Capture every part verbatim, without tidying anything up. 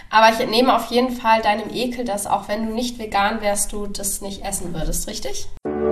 Aber ich entnehme auf jeden Fall deinem Ekel, dass auch wenn du nicht vegan wärst, du das nicht essen würdest, richtig?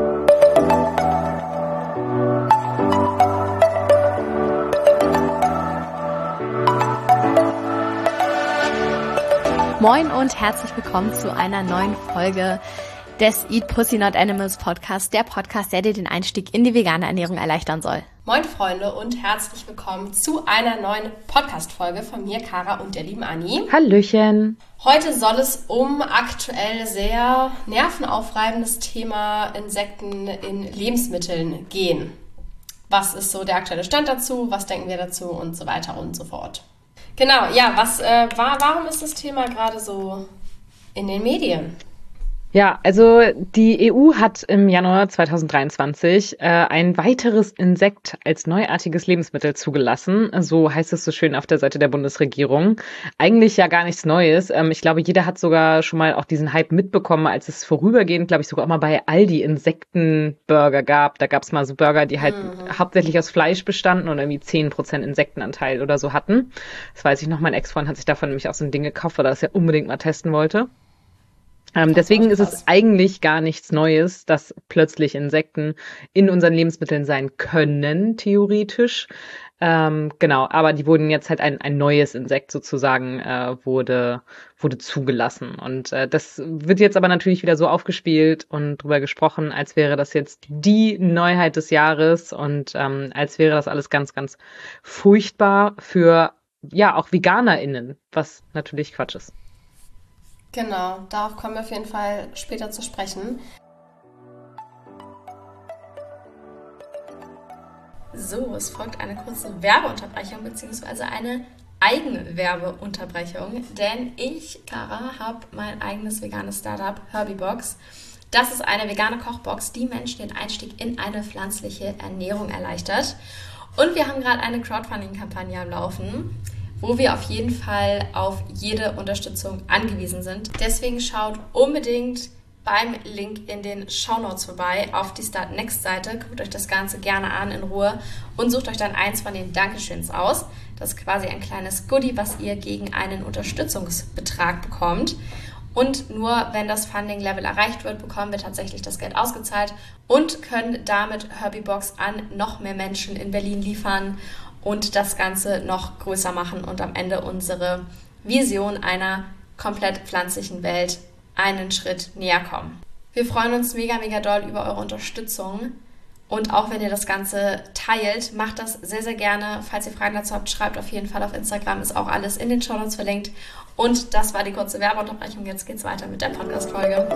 Moin und herzlich willkommen zu einer neuen Folge des Eat Pussy Not Animals Podcast, der Podcast, der dir den Einstieg in die vegane Ernährung erleichtern soll. Moin Freunde und herzlich willkommen zu einer neuen Podcast-Folge von mir, Kara und der lieben Anni. Hallöchen. Heute soll es um aktuell sehr nervenaufreibendes Thema Insekten in Lebensmitteln gehen. Was ist so der aktuelle Stand dazu? Was denken wir dazu? Und so weiter und so fort. Genau, ja, was äh, war, warum ist das Thema gerade so in den Medien? Ja, also die E U hat im Januar zweitausenddreiundzwanzig äh, ein weiteres Insekt als neuartiges Lebensmittel zugelassen. So heißt es so schön auf der Seite der Bundesregierung. Eigentlich ja gar nichts Neues. Ähm, ich glaube, jeder hat sogar schon mal auch diesen Hype mitbekommen, als es vorübergehend, glaube ich, sogar auch mal bei Aldi Insektenburger gab. Da gab es mal so Burger, die halt mhm. hauptsächlich aus Fleisch bestanden und irgendwie zehn Prozent Insektenanteil oder so hatten. Das weiß ich noch, mein Ex-Freund hat sich davon nämlich auch so ein Ding gekauft, weil er das ja unbedingt mal testen wollte. Ähm, deswegen ist es eigentlich gar nichts Neues, dass plötzlich Insekten in unseren Lebensmitteln sein können, theoretisch. Ähm, genau, aber die wurden jetzt halt ein, ein neues Insekt sozusagen äh, wurde wurde zugelassen. Und äh, das wird jetzt aber natürlich wieder so aufgespielt und drüber gesprochen, als wäre das jetzt die Neuheit des Jahres und ähm, als wäre das alles ganz, ganz furchtbar für, ja, auch VeganerInnen, was natürlich Quatsch ist. Genau, darauf kommen wir auf jeden Fall später zu sprechen. So, es folgt eine kurze Werbeunterbrechung bzw. eine Eigenwerbeunterbrechung, denn ich, Kara, habe mein eigenes veganes Startup, Herbiebox. Das ist eine vegane Kochbox, die Menschen den Einstieg in eine pflanzliche Ernährung erleichtert. Und wir haben gerade eine Crowdfunding-Kampagne am Laufen, wo wir auf jeden Fall auf jede Unterstützung angewiesen sind. Deswegen schaut unbedingt beim Link in den Shownotes vorbei auf die Start Next Seite. Guckt euch das Ganze gerne an in Ruhe und sucht euch dann eins von den Dankeschöns aus. Das ist quasi ein kleines Goodie, was ihr gegen einen Unterstützungsbetrag bekommt. Und nur wenn das Funding-Level erreicht wird, bekommen wir tatsächlich das Geld ausgezahlt und können damit Herbiebox an noch mehr Menschen in Berlin liefern und das Ganze noch größer machen und am Ende unsere Vision einer komplett pflanzlichen Welt einen Schritt näher kommen. Wir freuen uns mega, mega doll über eure Unterstützung und auch wenn ihr das Ganze teilt, macht das sehr, sehr gerne. Falls ihr Fragen dazu habt, schreibt auf jeden Fall auf Instagram, ist auch alles in den Shownotes verlinkt. Und das war die kurze Werbeunterbrechung. Jetzt geht's weiter mit der Podcast-Folge.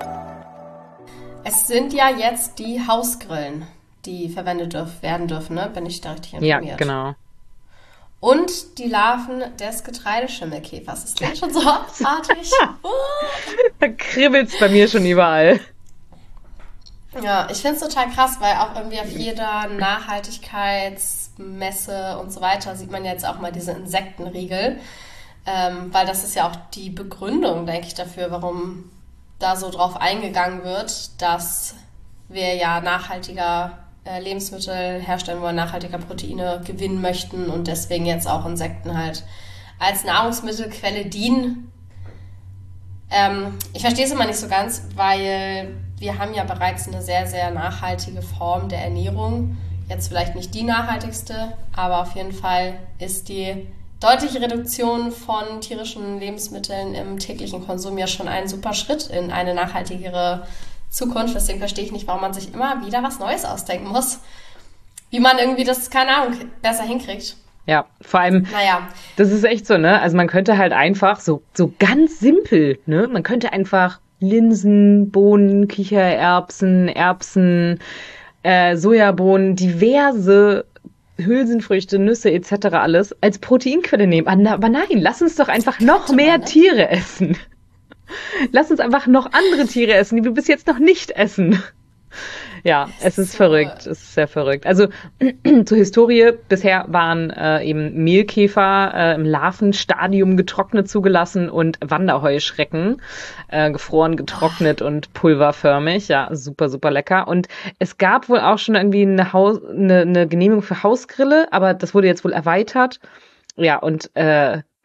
Es sind ja jetzt die Hausgrillen, die verwendet dürf, werden dürfen, ne? Bin ich da richtig informiert? Ja, genau. Und die Larven des Getreideschimmelkäfers. Das klingt schon so abartig. Da kribbelt's bei mir schon überall. Ja, ich finde es total krass, weil auch irgendwie auf jeder Nachhaltigkeitsmesse und so weiter sieht man jetzt auch mal diese Insektenriegel. Ähm, weil das ist ja auch die Begründung, denke ich, dafür, warum da so drauf eingegangen wird, dass wir ja nachhaltiger Lebensmittel herstellen wollen, nachhaltiger Proteine gewinnen möchten und deswegen jetzt auch Insekten halt als Nahrungsmittelquelle dienen. Ähm, ich verstehe es immer nicht so ganz, weil wir haben ja bereits eine sehr, sehr nachhaltige Form der Ernährung. Jetzt vielleicht nicht die nachhaltigste, aber auf jeden Fall ist die deutliche Reduktion von tierischen Lebensmitteln im täglichen Konsum ja schon ein super Schritt in eine nachhaltigere Zukunft. Deswegen verstehe ich nicht, warum man sich immer wieder was Neues ausdenken muss. Wie man irgendwie das, keine Ahnung, besser hinkriegt. Ja, vor allem, naja. Das ist echt so, ne? Also man könnte halt einfach, so, so ganz simpel, ne? Man könnte einfach Linsen, Bohnen, Kichererbsen, Erbsen, äh, Sojabohnen, diverse Hülsenfrüchte, Nüsse et cetera alles als Proteinquelle nehmen. Aber nein, lass uns doch einfach noch mehr Tiere essen. Lass uns einfach noch andere Tiere essen, die wir bis jetzt noch nicht essen. Ja, es ist verrückt, es ist sehr verrückt. Also zur Historie, bisher waren äh, eben Mehlkäfer äh, im Larvenstadium getrocknet zugelassen und Wanderheuschrecken, äh, gefroren, getrocknet und pulverförmig. Ja, super, super lecker. Und es gab wohl auch schon irgendwie eine, Haus, eine, eine Genehmigung für Hausgrille, aber das wurde jetzt wohl erweitert. Ja, und äh,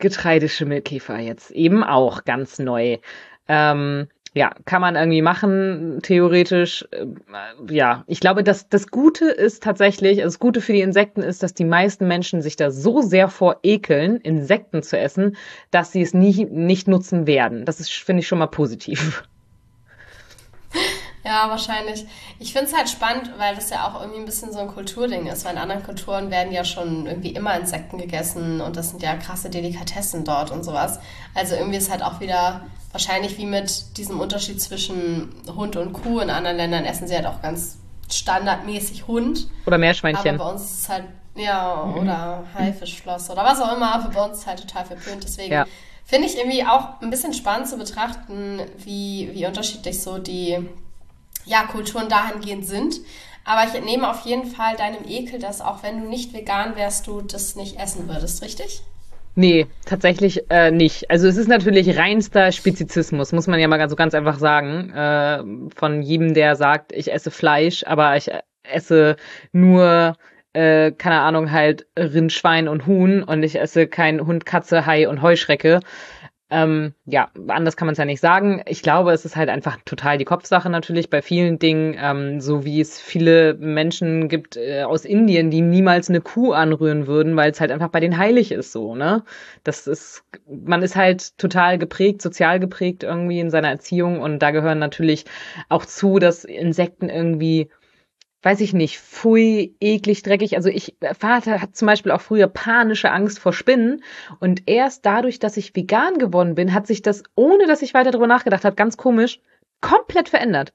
Getreideschimmelkäfer jetzt eben auch ganz neu. Ähm, ja, kann man irgendwie machen, theoretisch. Äh, ja, ich glaube, dass das Gute ist tatsächlich, also das Gute für die Insekten ist, dass die meisten Menschen sich da so sehr vor ekeln, Insekten zu essen, dass sie es nie, nicht nutzen werden. Das ist, finde ich, schon mal positiv. Ja, wahrscheinlich. Ich finde es halt spannend, weil das ja auch irgendwie ein bisschen so ein Kulturding ist, weil in anderen Kulturen werden ja schon irgendwie immer Insekten gegessen und das sind ja krasse Delikatessen dort und sowas. Also irgendwie ist halt auch wieder wahrscheinlich wie mit diesem Unterschied zwischen Hund und Kuh. In anderen Ländern essen sie halt auch ganz standardmäßig Hund. Oder Meerschweinchen. Aber bei uns ist es halt, ja, oder Haifischflosse oder was auch immer, aber bei uns ist es halt total verpönt. Deswegen Ja. finde ich irgendwie auch ein bisschen spannend zu betrachten, wie, wie unterschiedlich so die ja, Kulturen dahingehend sind. Aber ich entnehme auf jeden Fall deinem Ekel, dass auch wenn du nicht vegan wärst, du das nicht essen würdest, richtig? Nee, tatsächlich äh, nicht. Also es ist natürlich reinster Spezizismus, muss man ja mal so ganz einfach sagen. Äh, von jedem, der sagt, ich esse Fleisch, aber ich esse nur, äh, keine Ahnung, halt Rind, Schwein und Huhn und ich esse kein Hund, Katze, Hai und Heuschrecke. Ähm, ja, anders kann man es ja nicht sagen. Ich glaube, es ist halt einfach total die Kopfsache natürlich bei vielen Dingen, ähm, so wie es viele Menschen gibt äh, aus Indien, die niemals eine Kuh anrühren würden, weil es halt einfach bei denen heilig ist so, ne? Das ist, man ist halt total geprägt, sozial geprägt irgendwie in seiner Erziehung und da gehören natürlich auch zu, dass Insekten irgendwie weiß ich nicht, pfui, eklig, dreckig. Also ich, Vater hat zum Beispiel auch früher panische Angst vor Spinnen. Und erst dadurch, dass ich vegan geworden bin, hat sich das, ohne dass ich weiter darüber nachgedacht habe, ganz komisch, komplett verändert.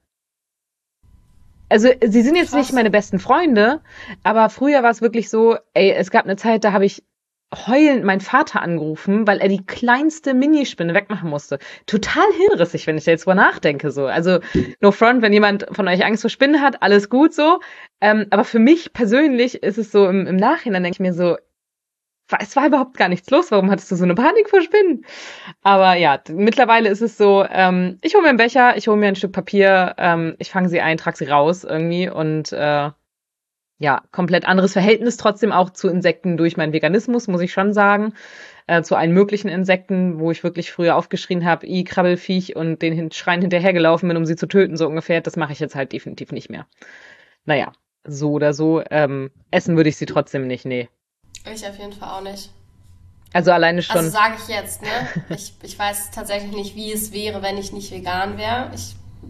Also sie sind jetzt nicht Krass. meine besten Freunde, aber früher war es wirklich so, ey, es gab eine Zeit, da habe ich heulend meinen Vater angerufen, weil er die kleinste Minispinne wegmachen musste. Total hirnrissig, wenn ich da jetzt drüber nachdenke. So. Also no front, wenn jemand von euch Angst vor Spinnen hat, alles gut so. Ähm, aber für mich persönlich ist es so, im, im Nachhinein denke ich mir so, es war überhaupt gar nichts los. Warum hattest du so eine Panik vor Spinnen? Aber ja, mittlerweile ist es so, ähm, ich hole mir einen Becher, ich hole mir ein Stück Papier, ähm, ich fange sie ein, trage sie raus irgendwie und äh, ja, komplett anderes Verhältnis trotzdem auch zu Insekten durch meinen Veganismus, muss ich schon sagen. Äh, zu allen möglichen Insekten, wo ich wirklich früher aufgeschrien habe, i Krabbelfiech und den hin Schreien hinterhergelaufen bin, um sie zu töten, so ungefähr. Das mache ich jetzt halt definitiv nicht mehr. Naja, so oder so. Ähm, essen würde ich sie trotzdem nicht, nee. Ich auf jeden Fall auch nicht. Also alleine Also schon. sage ich jetzt, ne? Ich, ich weiß tatsächlich nicht, wie es wäre, wenn ich nicht vegan wäre. Ich,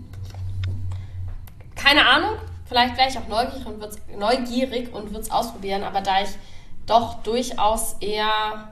keine Ahnung. Vielleicht wäre ich auch neugierig und würd's, neugierig und würde es ausprobieren, aber da ich doch durchaus eher,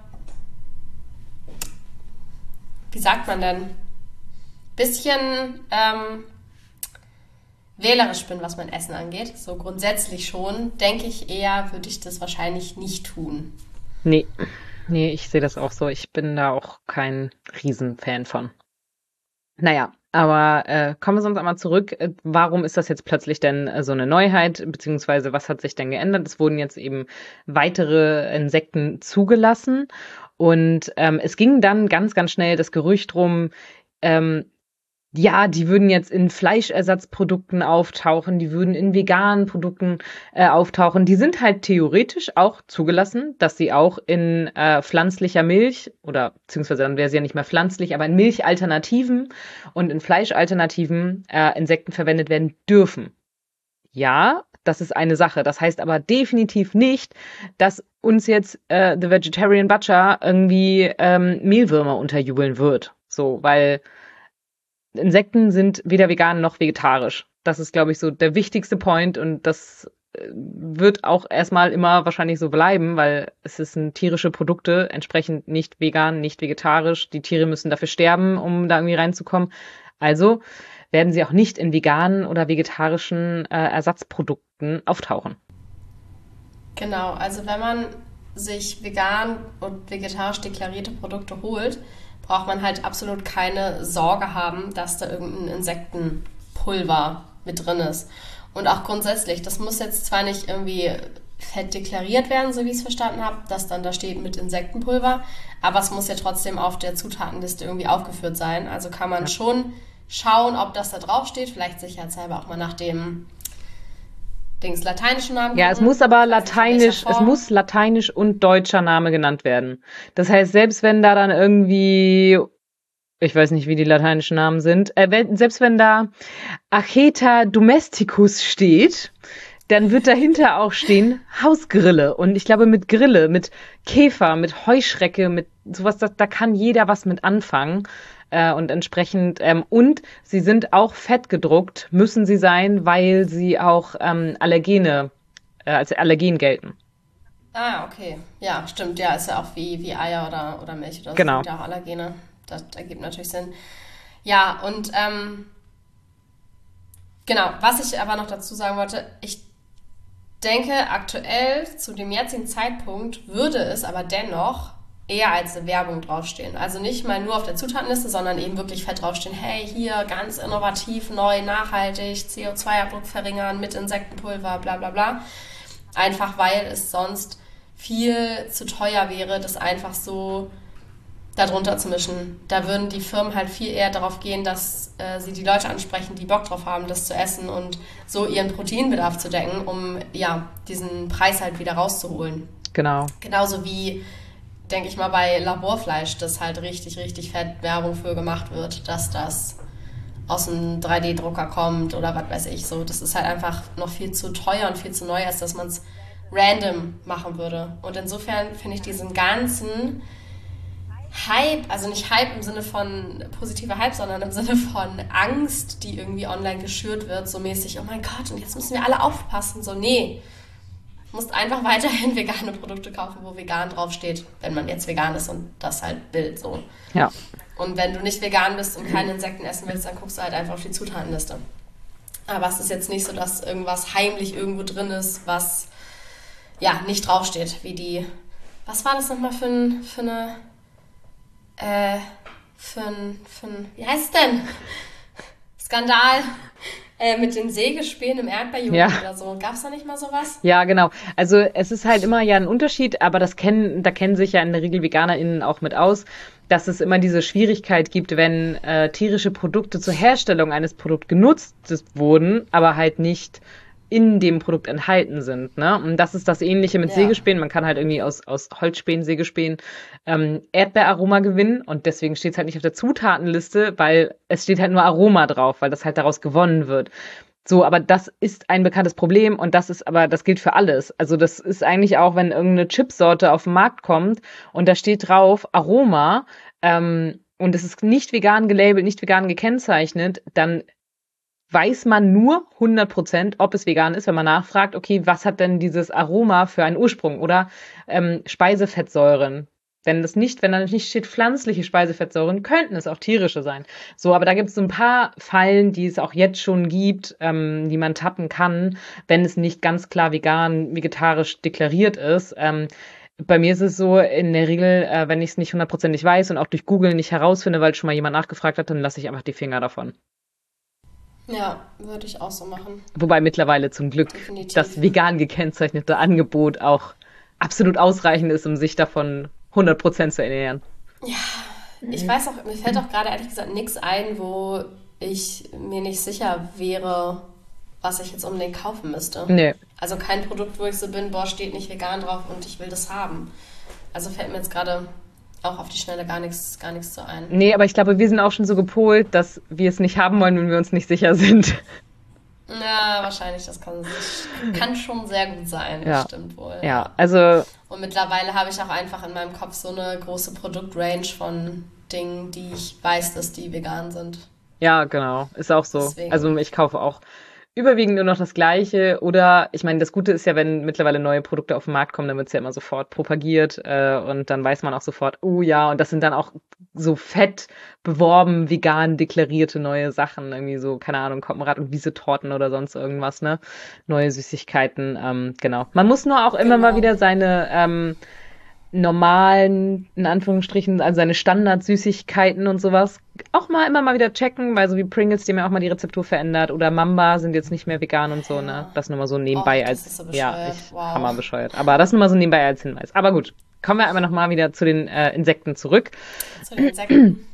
wie sagt man denn, bisschen ähm, wählerisch bin, was mein Essen angeht, so grundsätzlich schon, denke ich eher, würde ich das wahrscheinlich nicht tun. Nee, nee, ich sehe das auch so. Ich bin da auch kein Riesenfan von. Naja, aber äh, kommen wir sonst einmal zurück. Äh, Warum ist das jetzt plötzlich denn äh, so eine Neuheit, beziehungsweise was hat sich denn geändert? Es wurden jetzt eben weitere Insekten zugelassen und ähm, es ging dann ganz, ganz schnell das Gerücht rum, ähm, ja, die würden jetzt in Fleischersatzprodukten auftauchen, die würden in veganen Produkten äh, auftauchen. Die sind halt theoretisch auch zugelassen, dass sie auch in äh, pflanzlicher Milch oder beziehungsweise dann wäre sie ja nicht mehr pflanzlich, aber in Milchalternativen und in Fleischalternativen äh, Insekten verwendet werden dürfen. Ja, das ist eine Sache. Das heißt aber definitiv nicht, dass uns jetzt äh, The Vegetarian Butcher irgendwie ähm, Mehlwürmer unterjubeln wird. So, weil Insekten sind weder vegan noch vegetarisch. Das ist, glaube ich, so der wichtigste Point und das äh, wird auch erstmal immer wahrscheinlich so bleiben, weil es sind tierische Produkte, entsprechend nicht vegan, nicht vegetarisch. Die Tiere müssen dafür sterben, um da irgendwie reinzukommen. Also werden sie auch nicht in veganen oder vegetarischen äh, Ersatzprodukten auftauchen. Genau, also wenn man sich vegan und vegetarisch deklarierte Produkte holt, braucht man halt absolut keine Sorge haben, dass da irgendein Insektenpulver mit drin ist. Und auch grundsätzlich, das muss jetzt zwar nicht irgendwie fett deklariert werden, so wie ich es verstanden habe, dass dann da steht mit Insektenpulver, aber es muss ja trotzdem auf der Zutatenliste irgendwie aufgeführt sein. Also kann man schon schauen, ob das da drauf steht, vielleicht sicherheitshalber auch mal nach dem Dings lateinischen Namen. Ja, es muss aber lateinisch, es muss lateinisch und deutscher Name genannt werden. Das heißt, selbst wenn da dann irgendwie, ich weiß nicht, wie die lateinischen Namen sind, äh, wenn, selbst wenn da Acheta domesticus steht, dann wird dahinter auch stehen Hausgrille. Und ich glaube, mit Grille, mit Käfer, mit Heuschrecke, mit sowas, da, da kann jeder was mit anfangen. Äh, und entsprechend, ähm, und sie sind auch fett gedruckt, müssen sie sein, weil sie auch ähm, Allergene, äh, als Allergen gelten. Ah, okay. Ja, stimmt. Ja, ist ja auch wie, wie Eier oder, oder Milch oder so. Genau. Sind ja auch Allergene. Das ergibt natürlich Sinn. Ja, und ähm, genau, was ich aber noch dazu sagen wollte, ich denke, aktuell zu dem jetzigen Zeitpunkt würde es aber dennoch eher als eine Werbung draufstehen. Also nicht mal nur auf der Zutatenliste, sondern eben wirklich fett draufstehen, hey, hier ganz innovativ, neu, nachhaltig, C O zwei Abdruck verringern mit Insektenpulver, bla bla bla. Einfach weil es sonst viel zu teuer wäre, das einfach so darunter zu mischen. Da würden die Firmen halt viel eher darauf gehen, dass äh, sie die Leute ansprechen, die Bock drauf haben, das zu essen und so ihren Proteinbedarf zu decken, um ja diesen Preis halt wieder rauszuholen. Genau. Genauso wie, denke ich mal, bei Laborfleisch, das halt richtig, richtig fett Werbung für gemacht wird, dass das aus einem drei D Drucker kommt oder was weiß ich so. Das ist halt einfach noch viel zu teuer und viel zu neu, als dass man es random machen würde. Und insofern finde ich diesen ganzen Hype, also nicht Hype im Sinne von positiver Hype, sondern im Sinne von Angst, die irgendwie online geschürt wird, so mäßig, oh mein Gott, und jetzt müssen wir alle aufpassen. So, nee, du musst einfach weiterhin vegane Produkte kaufen, wo vegan draufsteht, wenn man jetzt vegan ist und das halt will, so. Ja. Und wenn du nicht vegan bist und keine Insekten essen willst, dann guckst du halt einfach auf die Zutatenliste. Aber es ist jetzt nicht so, dass irgendwas heimlich irgendwo drin ist, was ja nicht draufsteht, wie die, was war das nochmal für, ein, für eine Äh, für ein, für ein, wie heißt es denn? Skandal äh, mit den Sägespänen im Erdbeerjoghurt Ja. oder so. Gab es da nicht mal sowas? Ja, genau. Also es ist halt immer ja ein Unterschied, aber das kennen, da kennen sich ja in der Regel VeganerInnen auch mit aus, dass es immer diese Schwierigkeit gibt, wenn äh, tierische Produkte zur Herstellung eines Produkts genutzt wurden, aber halt nicht in dem Produkt enthalten sind, ne? Und das ist das Ähnliche mit Ja. Sägespänen. Man kann halt irgendwie aus, aus Holzspänen, Sägespänen ähm, Erdbeeraroma gewinnen und deswegen steht es halt nicht auf der Zutatenliste, weil es steht halt nur Aroma drauf, weil das halt daraus gewonnen wird. So, aber das ist ein bekanntes Problem und das ist aber, das gilt für alles. Also das ist eigentlich auch, wenn irgendeine Chipsorte auf den Markt kommt und da steht drauf Aroma ähm, und es ist nicht vegan gelabelt, nicht vegan gekennzeichnet, dann weiß man nur hundert Prozent, ob es vegan ist, wenn man nachfragt, okay, was hat denn dieses Aroma für einen Ursprung oder ähm, Speisefettsäuren. Wenn das nicht, wenn da nicht steht pflanzliche Speisefettsäuren, könnten es auch tierische sein. So, aber da gibt es so ein paar Fallen, die es auch jetzt schon gibt, ähm, die man tappen kann, wenn es nicht ganz klar vegan, vegetarisch deklariert ist. Ähm, bei mir ist es so, in der Regel, äh, wenn ich es nicht hundertprozentig weiß und auch durch Google nicht herausfinde, weil schon mal jemand nachgefragt hat, dann lasse ich einfach die Finger davon. Ja, würde ich auch so machen. Wobei mittlerweile zum Glück Definitiv. das vegan gekennzeichnete Angebot auch absolut ausreichend ist, um sich davon hundert Prozent zu ernähren. Ich weiß auch, mir fällt auch gerade ehrlich gesagt nichts ein, wo ich mir nicht sicher wäre, was ich jetzt unbedingt kaufen müsste. Nee. Also kein Produkt, wo ich so bin, boah, steht nicht vegan drauf und ich will das haben. Also fällt mir jetzt gerade auch auf die Schnelle gar nichts, gar nichts so ein. Nee, aber ich glaube, wir sind auch schon so gepolt, dass wir es nicht haben wollen, wenn wir uns nicht sicher sind. Ja, wahrscheinlich, das kann, sich, kann schon sehr gut sein, Ja. das stimmt wohl. Ja, also Und mittlerweile habe ich auch einfach in meinem Kopf so eine große Produktrange von Dingen, die ich weiß, dass die vegan sind. ja, genau, ist auch so. Deswegen. Also ich kaufe auch überwiegend nur noch das Gleiche oder ich meine, das Gute ist ja, wenn mittlerweile neue Produkte auf den Markt kommen, dann wird es ja immer sofort propagiert äh, und dann weiß man auch sofort, oh ja, und das sind dann auch so fett beworben, vegan deklarierte neue Sachen, irgendwie so, keine Ahnung, Koppenrad und Wiese-Torten oder sonst irgendwas, ne? Neue Süßigkeiten, ähm, genau. Man muss nur auch immer Genau. mal wieder seine ähm, normalen, in Anführungsstrichen, also seine Standard-Süßigkeiten und sowas auch mal immer mal wieder checken, weil so wie Pringles, die haben ja auch mal die Rezeptur verändert oder Mamba sind jetzt nicht mehr vegan und so, ne? Das nur mal so nebenbei Och, das als, ist so ja, bescheuert. ich, Wow. hammer bescheuert. Aber das nur mal so nebenbei als Hinweis. Aber gut, kommen wir einmal noch mal wieder zu den äh, Insekten zurück. Zu den Insekten.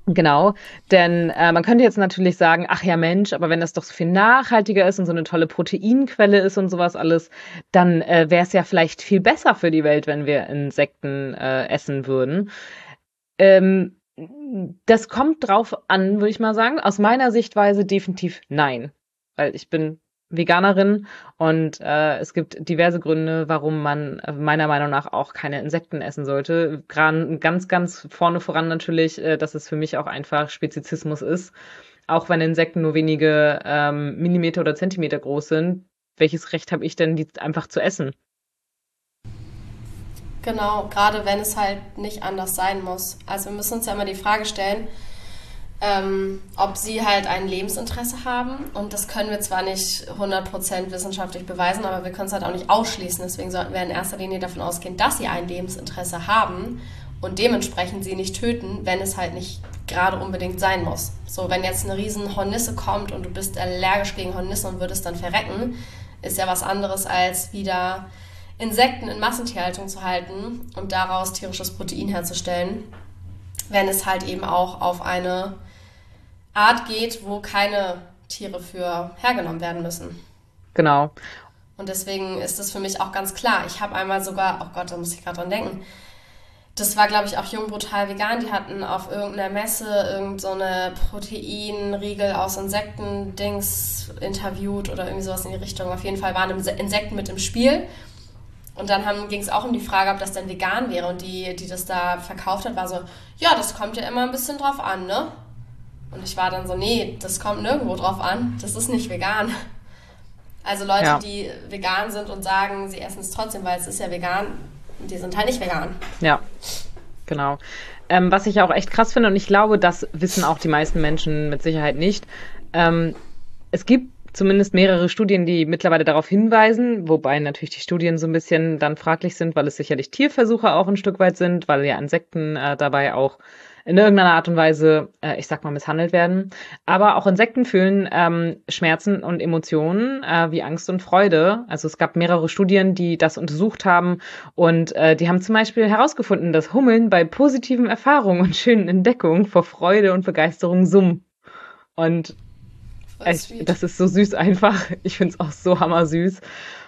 Genau, denn äh, man könnte jetzt natürlich sagen, ach ja Mensch, aber wenn das doch so viel nachhaltiger ist und so eine tolle Proteinquelle ist und sowas alles, dann äh, wäre es ja vielleicht viel besser für die Welt, wenn wir Insekten äh, essen würden. Ähm, Das kommt drauf an, würde ich mal sagen. Aus meiner Sichtweise definitiv nein, weil ich bin Veganerin und äh, es gibt diverse Gründe, warum man äh, meiner Meinung nach auch keine Insekten essen sollte. Gerade ganz, ganz vorne voran natürlich, äh, dass es für mich auch einfach Spezizismus ist. Auch wenn Insekten nur wenige ähm, Millimeter oder Zentimeter groß sind, welches Recht habe ich denn, die einfach zu essen? Genau, gerade wenn es halt nicht anders sein muss. Also wir müssen uns ja immer die Frage stellen, ähm, ob sie halt ein Lebensinteresse haben. Und das können wir zwar nicht hundert Prozent wissenschaftlich beweisen, aber wir können es halt auch nicht ausschließen. Deswegen sollten wir in erster Linie davon ausgehen, dass sie ein Lebensinteresse haben und dementsprechend sie nicht töten, wenn es halt nicht gerade unbedingt sein muss. So, wenn jetzt eine riesen Hornisse kommt und du bist allergisch gegen Hornisse und würdest dann verrecken, ist ja was anderes als wieder Insekten in Massentierhaltung zu halten und daraus tierisches Protein herzustellen, wenn es halt eben auch auf eine Art geht, wo keine Tiere für hergenommen werden müssen. Genau. Und deswegen ist das für mich auch ganz klar. Ich habe einmal sogar, oh Gott, da muss ich gerade dran denken, das war, glaube ich, auch Jung Brutal Vegan. Die hatten auf irgendeiner Messe irgend so eine Proteinriegel aus Insekten-Dings interviewt oder irgendwie sowas in die Richtung. Auf jeden Fall waren Insekten mit im Spiel. Und dann ging es auch um die Frage, ob das denn vegan wäre. Und die, die das da verkauft hat, war so, ja, das kommt ja immer ein bisschen drauf an, ne? Und ich war dann so, nee, das kommt nirgendwo drauf an. Das ist nicht vegan. Also Leute, ja. die vegan sind und sagen, sie essen es trotzdem, weil es ist ja vegan, die sind halt nicht vegan. Ja, genau. Ähm, was ich auch echt krass finde, und ich glaube, das wissen auch die meisten Menschen mit Sicherheit nicht, ähm, es gibt zumindest mehrere Studien, die mittlerweile darauf hinweisen, wobei natürlich die Studien so ein bisschen dann fraglich sind, weil es sicherlich Tierversuche auch ein Stück weit sind, weil ja Insekten äh, dabei auch in irgendeiner Art und Weise, äh, ich sag mal, misshandelt werden. Aber auch Insekten fühlen ähm, Schmerzen und Emotionen äh, wie Angst und Freude. Also es gab mehrere Studien, die das untersucht haben und äh, die haben zum Beispiel herausgefunden, dass Hummeln bei positiven Erfahrungen und schönen Entdeckungen vor Freude und Begeisterung summen. Und Ich, das ist so süß einfach. Ich finde es auch so hammersüß.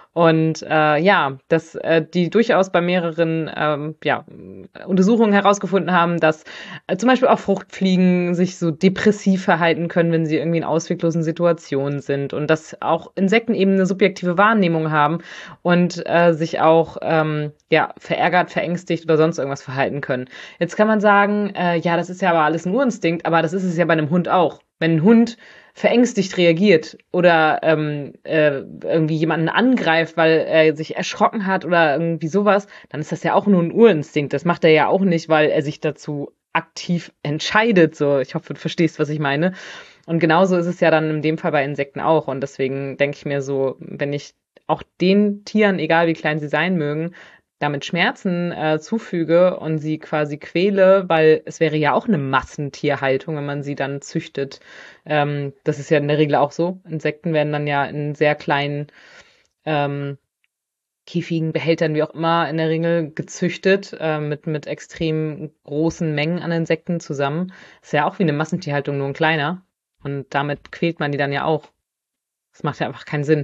Und äh, ja, dass äh, die durchaus bei mehreren ähm, ja, Untersuchungen herausgefunden haben, dass äh, zum Beispiel auch Fruchtfliegen sich so depressiv verhalten können, wenn sie irgendwie in ausweglosen Situationen sind. Und dass auch Insekten eben eine subjektive Wahrnehmung haben und äh, sich auch ähm, ja, verärgert, verängstigt oder sonst irgendwas verhalten können. Jetzt kann man sagen, äh, ja, das ist ja aber alles ein Urinstinkt, aber das ist es ja bei einem Hund auch. Wenn ein Hund verängstigt reagiert oder ähm, äh, irgendwie jemanden angreift, weil er sich erschrocken hat oder irgendwie sowas, dann ist das ja auch nur ein Urinstinkt. Das macht er ja auch nicht, weil er sich dazu aktiv entscheidet. So, ich hoffe, du verstehst, was ich meine. Und genauso ist es ja dann in dem Fall bei Insekten auch. Und deswegen denke ich mir so, wenn ich auch den Tieren, egal wie klein sie sein mögen, damit Schmerzen äh, zufüge und sie quasi quäle, weil es wäre ja auch eine Massentierhaltung, wenn man sie dann züchtet. Ähm, das ist ja in der Regel auch so. Insekten werden dann ja in sehr kleinen ähm, käfigen Behältern, wie auch immer, in der Regel gezüchtet, äh, mit, mit extrem großen Mengen an Insekten zusammen. Ist ja auch wie eine Massentierhaltung, nur ein kleiner. Und damit quält man die dann ja auch. Das macht ja einfach keinen Sinn.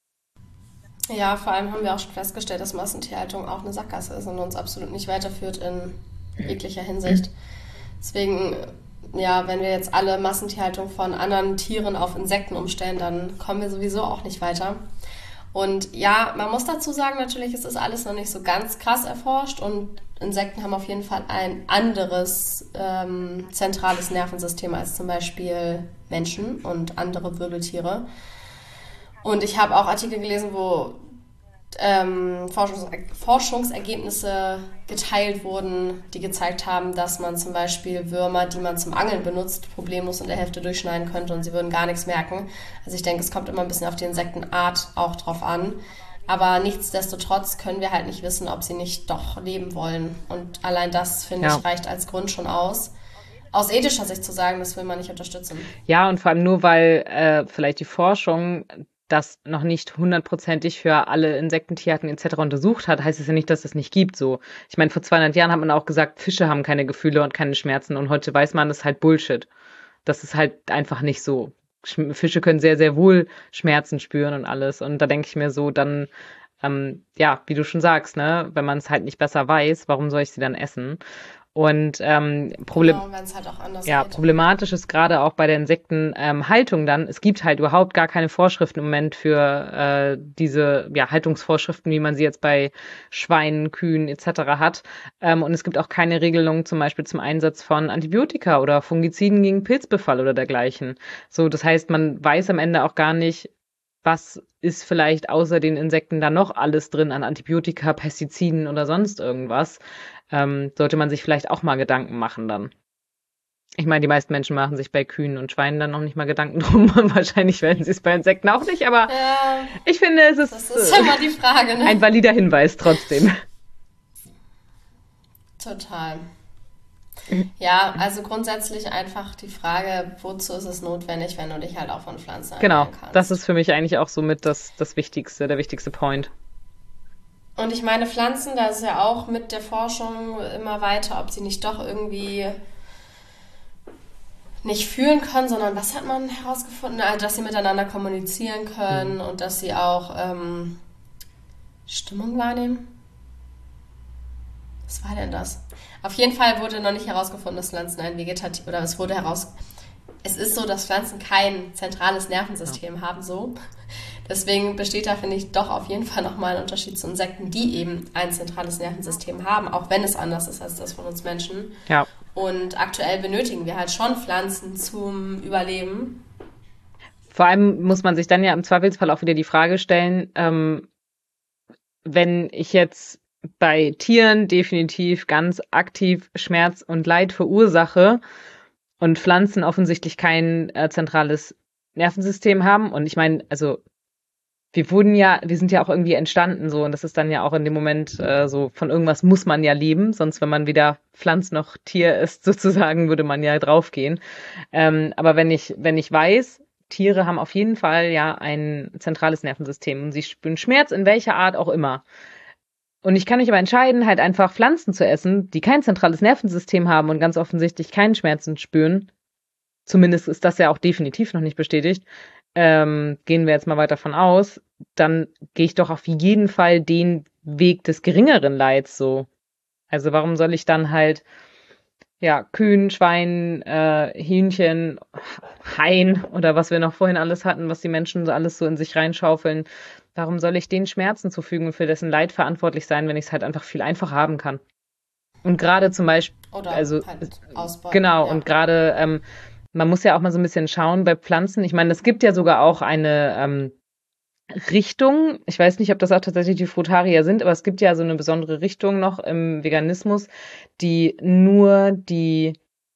Ja, vor allem haben wir auch schon festgestellt, dass Massentierhaltung auch eine Sackgasse ist und uns absolut nicht weiterführt in jeglicher Hinsicht. Deswegen, ja, wenn wir jetzt alle Massentierhaltung von anderen Tieren auf Insekten umstellen, dann kommen wir sowieso auch nicht weiter. Und ja, man muss dazu sagen, natürlich ist das alles noch nicht so ganz krass erforscht und Insekten haben auf jeden Fall ein anderes ähm, zentrales Nervensystem als zum Beispiel Menschen und andere Wirbeltiere. Und ich habe auch Artikel gelesen, wo ähm, Forschungs- Forschungsergebnisse geteilt wurden, die gezeigt haben, dass man zum Beispiel Würmer, die man zum Angeln benutzt, problemlos in der Hälfte durchschneiden könnte und sie würden gar nichts merken. Also ich denke, es kommt immer ein bisschen auf die Insektenart auch drauf an. Aber nichtsdestotrotz können wir halt nicht wissen, ob sie nicht doch leben wollen. Und allein das, finde Ja. ich, reicht als Grund schon aus. Aus ethischer Sicht zu sagen, das will man nicht unterstützen. Ja, und vor allem nur, weil äh, vielleicht die Forschung das noch nicht hundertprozentig für alle Insektentierarten et cetera untersucht hat, heißt es ja nicht, dass es nicht gibt. So, ich meine, vor zweihundert Jahren hat man auch gesagt, Fische haben keine Gefühle und keine Schmerzen und heute weiß man, das ist halt Bullshit. Das ist halt einfach nicht so. Sch- Fische können sehr, sehr wohl Schmerzen spüren und alles. Und da denke ich mir so, dann, ähm, ja, wie du schon sagst, ne, wenn man es halt nicht besser weiß, warum soll ich sie dann essen? Und ähm, Problem Genau, wenn es halt auch anders ja, geht. problematisch ist gerade auch bei der Insektenhaltung ähm, Haltung dann, es gibt halt überhaupt gar keine Vorschriften im Moment für äh, diese ja, Haltungsvorschriften, wie man sie jetzt bei Schweinen, Kühen et cetera hat. Ähm, und es gibt auch keine Regelung zum Beispiel zum Einsatz von Antibiotika oder Fungiziden gegen Pilzbefall oder dergleichen. So, das heißt, man weiß am Ende auch gar nicht, was ist vielleicht außer den Insekten da noch alles drin an Antibiotika, Pestiziden oder sonst irgendwas. Ähm, sollte man sich vielleicht auch mal Gedanken machen dann. Ich meine, die meisten Menschen machen sich bei Kühen und Schweinen dann noch nicht mal Gedanken drum. Wahrscheinlich werden sie es bei Insekten auch nicht, aber Ja, ich finde, es das ist ist äh, immer die Frage, ne? ein valider Hinweis trotzdem. Total. Ja, also grundsätzlich einfach die Frage, wozu ist es notwendig, wenn du dich halt auch von Pflanzen Genau, ernähren kannst. das ist für mich eigentlich auch so mit das, das Wichtigste, der wichtigste Point. Und ich meine, Pflanzen, da ist ja auch mit der Forschung immer weiter, ob sie nicht doch irgendwie nicht fühlen können, sondern was hat man herausgefunden? Also, dass sie miteinander kommunizieren können Mhm. und dass sie auch ähm, Stimmung wahrnehmen. Was war denn das? Auf jeden Fall wurde noch nicht herausgefunden, dass Pflanzen ein Vegetativ, oder es wurde heraus, es ist so, dass Pflanzen kein zentrales Nervensystem haben, so. Deswegen besteht da, finde ich, doch auf jeden Fall nochmal ein Unterschied zu Insekten, die eben ein zentrales Nervensystem haben, auch wenn es anders ist als das von uns Menschen. Ja. Und aktuell benötigen wir halt schon Pflanzen zum Überleben. Vor allem muss man sich dann ja im Zweifelsfall auch wieder die Frage stellen, ähm, wenn ich jetzt bei Tieren definitiv ganz aktiv Schmerz und Leid verursache und Pflanzen offensichtlich kein äh, zentrales Nervensystem haben. Und ich meine, also wir wurden ja, wir sind ja auch irgendwie entstanden so und das ist dann ja auch in dem Moment äh, so, von irgendwas muss man ja leben, sonst wenn man weder Pflanz noch Tier ist sozusagen, würde man ja draufgehen. Ähm, aber wenn ich, wenn ich weiß, Tiere haben auf jeden Fall ja ein zentrales Nervensystem und sie spüren Schmerz in welcher Art auch immer. Und ich kann mich aber entscheiden, halt einfach Pflanzen zu essen, die kein zentrales Nervensystem haben und ganz offensichtlich keinen Schmerzen spüren. Zumindest ist das ja auch definitiv noch nicht bestätigt. Ähm, gehen wir jetzt mal weiter von aus, dann gehe ich doch auf jeden Fall den Weg des geringeren Leids so. Also warum soll ich dann halt, ja, Kühen, Schweinen, äh, Hähnchen, Haien oder was wir noch vorhin alles hatten, was die Menschen so alles so in sich reinschaufeln, warum soll ich denen Schmerzen zufügen und für dessen Leid verantwortlich sein, wenn ich es halt einfach viel einfacher haben kann? Und gerade zum Beispiel, Oder also halt ausbeuten. genau, Ja. und gerade, ähm, man muss ja auch mal so ein bisschen schauen bei Pflanzen. Ich meine, es gibt ja sogar auch eine ähm, Richtung, ich weiß nicht, ob das auch tatsächlich die Frutarier sind, aber es gibt ja so eine besondere Richtung noch im Veganismus, die nur die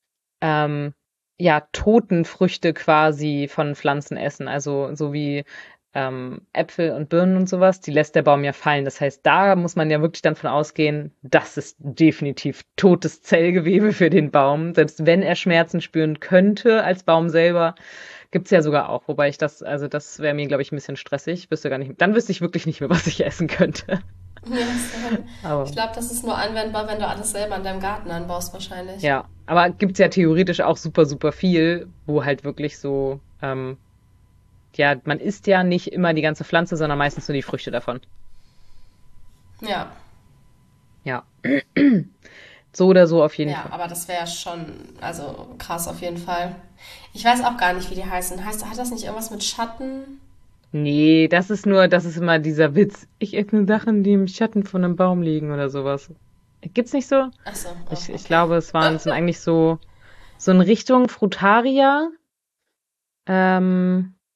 ähm, ja, toten Früchte quasi von Pflanzen essen. Also so wie ähm, Äpfel und Birnen und sowas, die lässt der Baum ja fallen. Das heißt, da muss man ja wirklich dann von ausgehen, das ist definitiv totes Zellgewebe für den Baum. Selbst wenn er Schmerzen spüren könnte als Baum selber, gibt's ja sogar auch. Wobei ich das, also das wäre mir, glaube ich, ein bisschen stressig. Wüsste gar nicht, dann wüsste ich wirklich nicht mehr, was ich essen könnte. Ja, so. Aber Ich glaube, das ist nur anwendbar, wenn du alles selber in deinem Garten anbaust, wahrscheinlich. ja, aber gibt's ja theoretisch auch super, super viel, wo halt wirklich so, ähm, ja, man isst ja nicht immer die ganze Pflanze, sondern meistens nur die Früchte davon. Ja, Ja. So oder so auf jeden ja, Fall. aber das wäre schon, also krass auf jeden Fall. Ich weiß auch gar nicht, wie die heißen. Heißt, hat das nicht irgendwas mit Schatten? Nee, das ist nur, das ist immer dieser Witz. Ich esse nur Sachen, die im Schatten von einem Baum liegen oder sowas. Gibt's nicht so? Ach so, oh, Ich, ich okay. glaube, es waren, es sind eigentlich so, so in Richtung Frutaria. Ähm,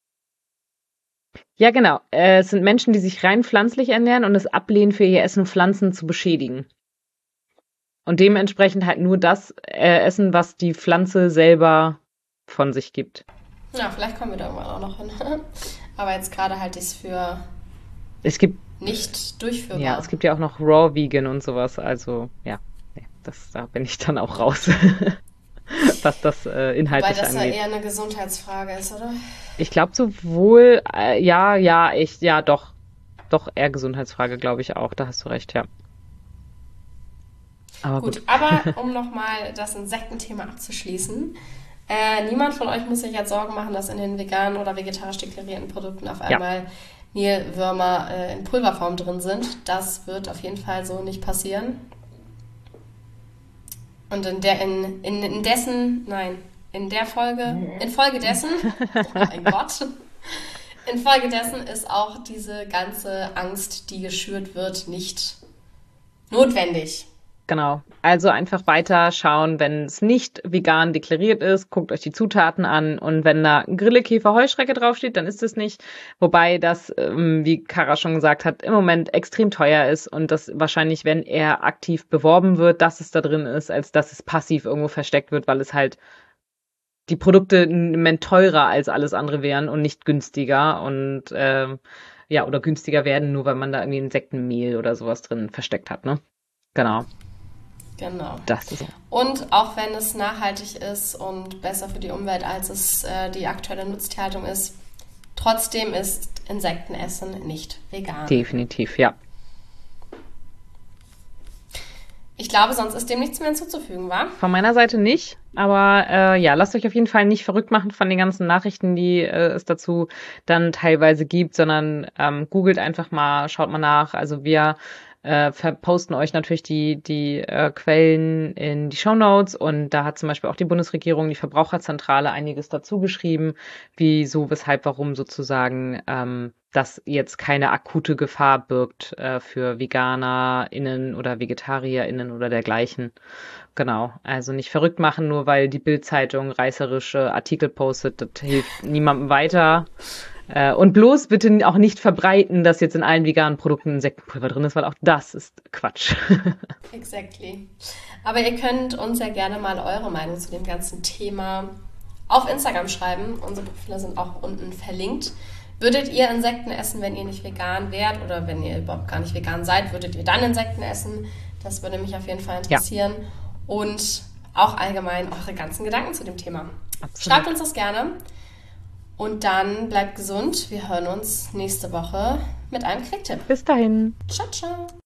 ja, genau. Äh, es sind Menschen, die sich rein pflanzlich ernähren und es ablehnen, für ihr Essen Pflanzen zu beschädigen. Und dementsprechend halt nur das äh, essen, was die Pflanze selber von sich gibt. Ja, vielleicht kommen wir da irgendwann auch noch hin. Aber jetzt gerade halte ich es für Es gibt, nicht ja, durchführbar. es gibt ja auch noch Raw Vegan und sowas. Also, ja, nee, das, da bin ich dann auch raus. was das äh, inhaltlich Weil das angeht. ja eher eine Gesundheitsfrage ist, oder? Ich glaube sowohl, äh, ja, ja, ich, ja, doch, doch eher Gesundheitsfrage, glaube ich auch. Da hast du recht, ja. Aber gut. Gut, aber um nochmal das Insektenthema abzuschließen, äh, niemand von euch muss sich jetzt Sorgen machen, dass in den veganen oder vegetarisch deklarierten Produkten auf einmal ja. Mehlwürmer äh, in Pulverform drin sind. Das wird auf jeden Fall so nicht passieren. Und in der, in, in, in dessen, nein, in der Folge, in Folge dessen, oh mein Gott, in Folge dessen ist auch diese ganze Angst, die geschürt wird, nicht notwendig. Genau. Also einfach weiter schauen, wenn es nicht vegan deklariert ist, guckt euch die Zutaten an und wenn da Grillekäfer Heuschrecke draufsteht, dann ist es nicht. Wobei das, ähm, wie Kara schon gesagt hat, im Moment extrem teuer ist und das wahrscheinlich, wenn eher aktiv beworben wird, dass es da drin ist, als dass es passiv irgendwo versteckt wird, weil es halt die Produkte im Moment teurer als alles andere wären und nicht günstiger und ähm, ja, oder günstiger werden, nur weil man da irgendwie Insektenmehl oder sowas drin versteckt hat, ne? Genau. Genau. Das ist so. Und auch wenn es nachhaltig ist und besser für die Umwelt, als es äh, die aktuelle Nutztierhaltung ist, trotzdem ist Insektenessen nicht vegan. Definitiv, ja. Ich glaube, sonst ist dem nichts mehr hinzuzufügen, wa? Von meiner Seite nicht, aber äh, ja, lasst euch auf jeden Fall nicht verrückt machen von den ganzen Nachrichten, die äh, es dazu dann teilweise gibt, sondern ähm, googelt einfach mal, schaut mal nach. Also wir äh, posten euch natürlich die die äh, Quellen in die Shownotes und da hat zum Beispiel auch die Bundesregierung, die Verbraucherzentrale einiges dazu geschrieben, wieso, weshalb, warum sozusagen ähm, das jetzt keine akute Gefahr birgt äh, für VeganerInnen oder VegetarierInnen oder dergleichen. Genau, also nicht verrückt machen, nur weil die Bild-Zeitung reißerische Artikel postet, das hilft niemandem weiter. Äh, und bloß bitte auch nicht verbreiten, dass jetzt in allen veganen Produkten Insektenpulver drin ist, weil auch das ist Quatsch. Exactly. Aber ihr könnt uns ja gerne mal eure Meinung zu dem ganzen Thema auf Instagram schreiben. Unsere Profile sind auch unten verlinkt. Würdet ihr Insekten essen, wenn ihr nicht vegan wärt oder wenn ihr überhaupt gar nicht vegan seid, würdet ihr dann Insekten essen? Das würde mich auf jeden Fall interessieren. Ja. Und auch allgemein eure ganzen Gedanken zu dem Thema. Absolut. Schreibt uns das gerne. Und dann bleibt gesund. Wir hören uns nächste Woche mit einem Klicktipp. Bis dahin. Ciao, ciao.